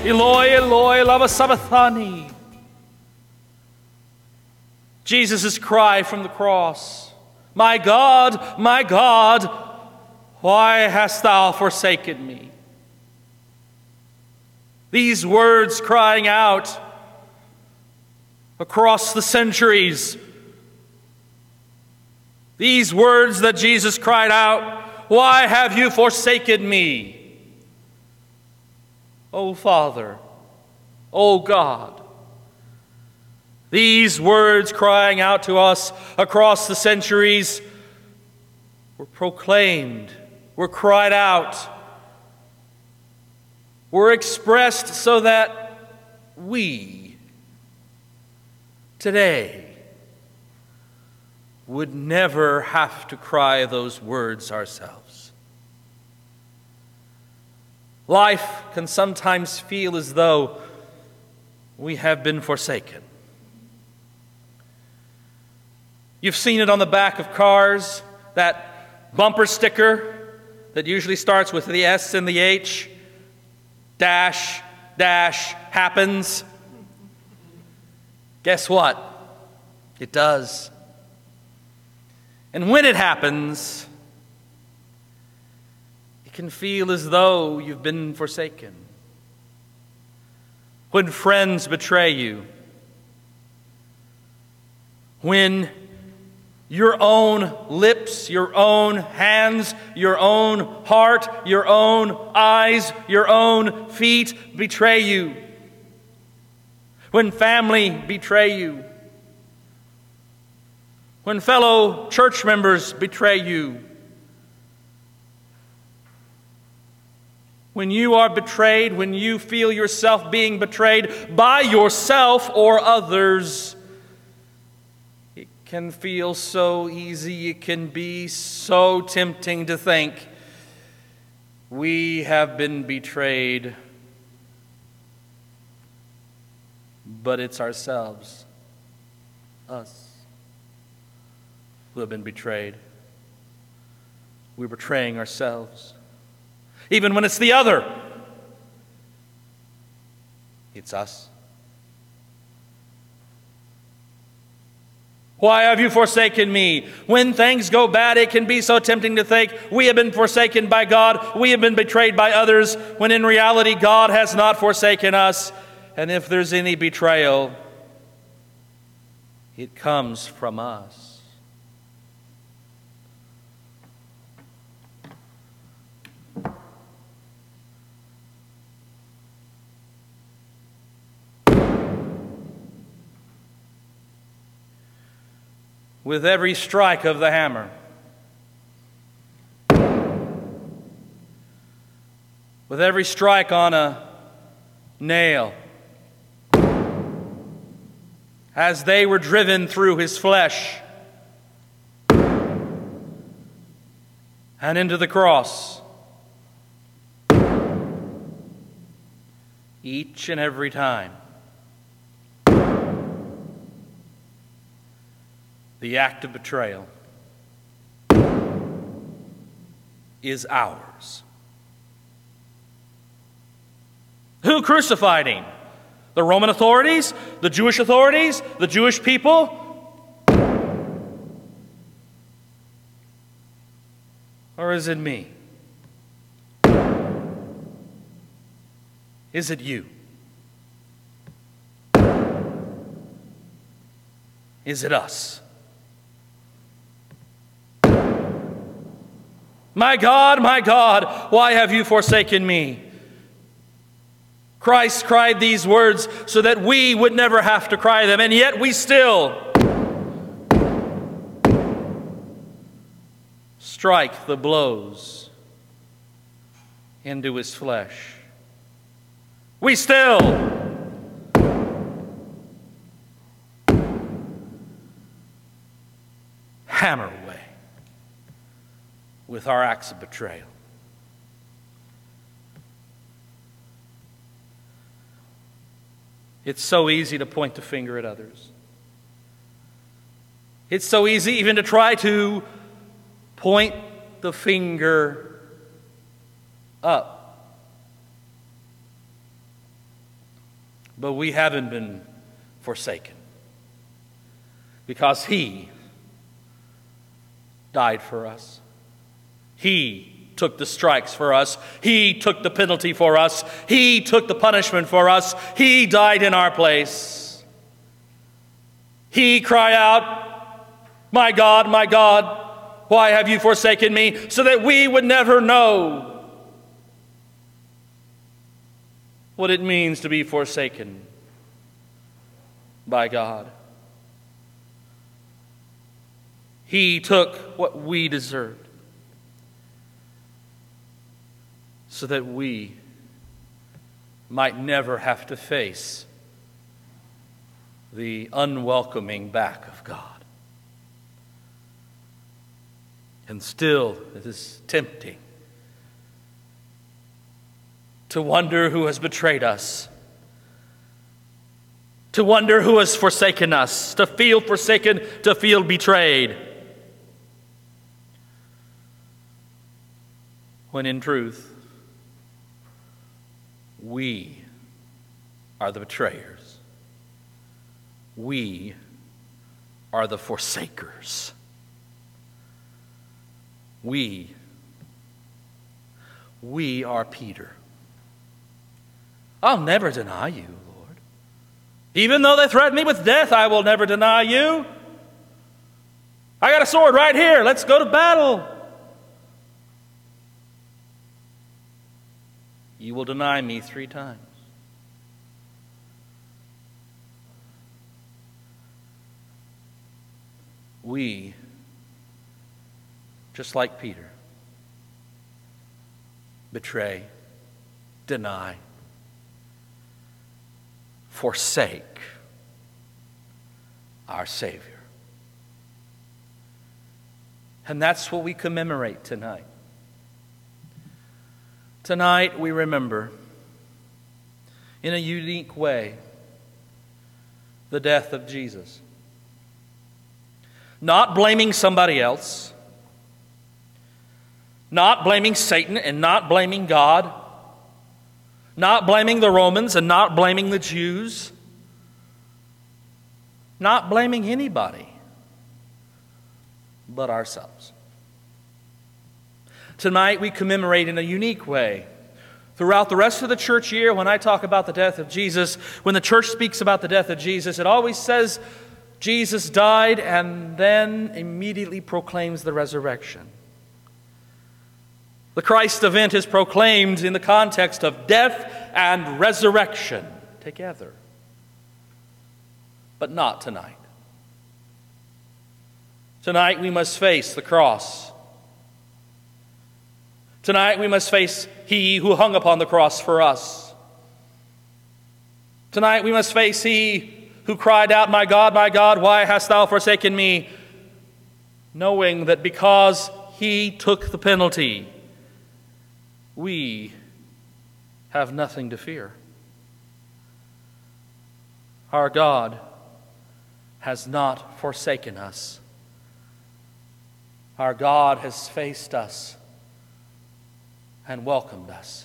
Eloi, Eloi, lama sabachthani. Jesus' cry from the cross, my God, why hast thou forsaken me? These words crying out across the centuries, these words that Jesus cried out, why have you forsaken me? O Father, O God. These words crying out to us across the centuries were proclaimed, were cried out, were expressed so that we today would never have to cry those words ourselves. Life can sometimes feel as though we have been forsaken. You've seen it on the back of cars, that bumper sticker that usually starts with the S and the H, dash, dash, happens. Guess what? It does. And when it happens, it can feel as though you've been forsaken. When friends betray you, when your own lips, your own hands, your own heart, your own eyes, your own feet betray you, when family betray you, when fellow church members betray you, when you are betrayed, when you feel yourself being betrayed by yourself or others, it can feel so easy, it can be so tempting to think, we have been betrayed, but it's ourselves, us, who have been betrayed. We're betraying ourselves. Even when it's the other, it's us. Why have you forsaken me? When things go bad, it can be so tempting to think we have been forsaken by God, we have been betrayed by others, when in reality God has not forsaken us. And if there's any betrayal, it comes from us. With every strike of the hammer, with every strike on a nail, as they were driven through his flesh and into the cross, each and every time, the act of betrayal is ours. Who crucified him? The Roman authorities? The Jewish authorities? The Jewish people? Or is it me? Is it you? Is it us? My God, why have you forsaken me? Christ cried these words so that we would never have to cry them, and yet we still strike the blows into his flesh. We still hammer away with our acts of betrayal. It's so easy to point the finger at others. It's so easy even to try to point the finger up. But we haven't been forsaken because He died for us. He took the strikes for us. He took the penalty for us. He took the punishment for us. He died in our place. He cried out, my God, why have you forsaken me?" So that we would never know what it means to be forsaken by God. He took what we deserved so that we might never have to face the unwelcoming back of God. And still, it is tempting to wonder who has betrayed us, to wonder who has forsaken us, to feel forsaken, to feel betrayed. When in truth, we are the betrayers. We are the forsakers. We are Peter. "I'll never deny you, Lord. Even though they threaten me with death, I will never deny you. I got a sword right here. Let's go to battle." "You will deny me 3 times. We, just like Peter, betray, deny, forsake our Savior. And that's what we commemorate tonight. Tonight we remember, in a unique way, the death of Jesus. Not blaming somebody else, not blaming Satan and not blaming God, not blaming the Romans and not blaming the Jews, not blaming anybody but ourselves. Tonight we commemorate in a unique way. Throughout the rest of the church year, when I talk about the death of Jesus, when the church speaks about the death of Jesus, it always says Jesus died and then immediately proclaims the resurrection. The Christ event is proclaimed in the context of death and resurrection together. But not tonight. Tonight we must face the cross. Tonight we must face He who hung upon the cross for us. Tonight we must face He who cried out, my God, why hast thou forsaken me?" Knowing that because He took the penalty, we have nothing to fear. Our God has not forsaken us. Our God has faced us and welcomed us.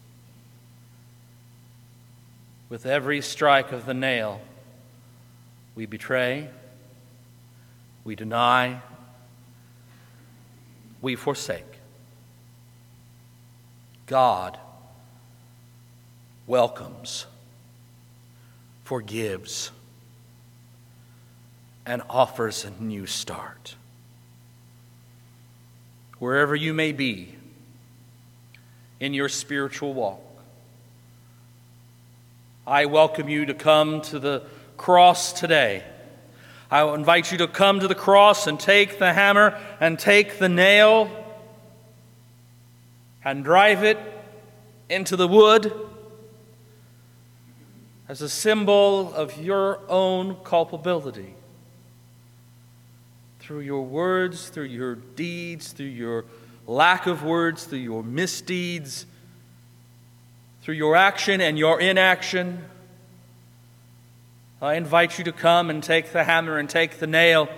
With every strike of the nail, we betray, we deny, we forsake. God welcomes, forgives, and offers a new start. Wherever you may be in your spiritual walk, I welcome you to come to the cross today. I will invite you to come to the cross and take the hammer and take the nail and drive it into the wood as a symbol of your own culpability. Through your words, through your deeds, through your lack of words, through your misdeeds, through your action and your inaction, I invite you to come and take the hammer and take the nail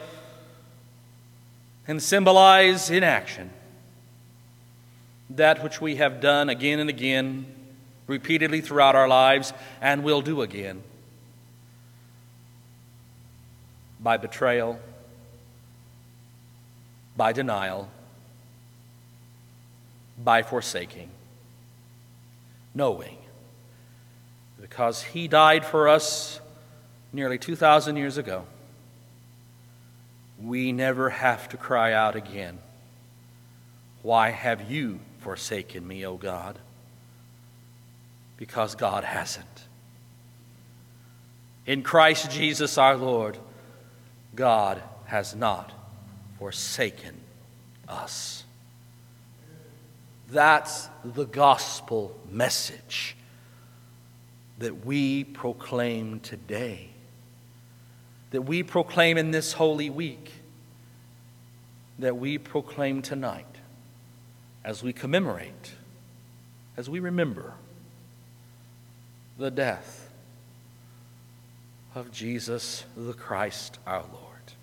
and symbolize in action that which we have done again and again repeatedly throughout our lives and will do again. By betrayal, by denial, by forsaking, knowing, because he died for us nearly 2,000 years ago, we never have to cry out again, "Why have you forsaken me, O God?" Because God hasn't. In Christ Jesus our Lord, God has not forsaken us. That's the gospel message that we proclaim today, that we proclaim in this Holy Week, that we proclaim tonight as we commemorate, as we remember the death of Jesus the Christ our Lord.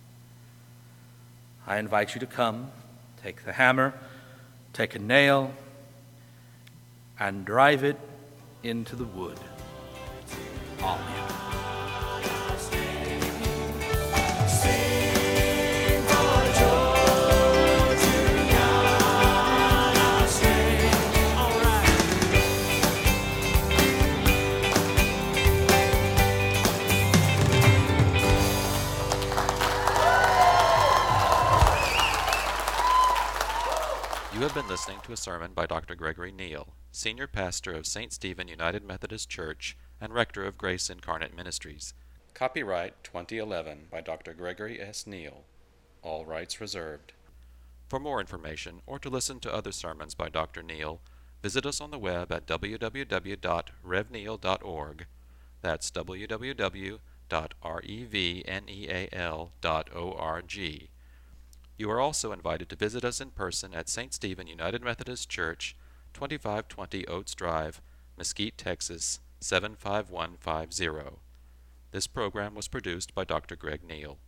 I invite you to come, take the hammer, take a nail, and drive it into the wood. Amen. You have been listening to a sermon by Dr. Gregory Neal, Senior Pastor of St. Stephen United Methodist Church and Rector of Grace Incarnate Ministries. Copyright 2011 by Dr. Gregory S. Neal. All rights reserved. For more information or to listen to other sermons by Dr. Neal, visit us on the web at www.revneal.org. That's www.revneal.org. You are also invited to visit us in person at St. Stephen United Methodist Church, 2520 Oates Drive, Mesquite, Texas, 75150. This program was produced by Dr. Greg Neal.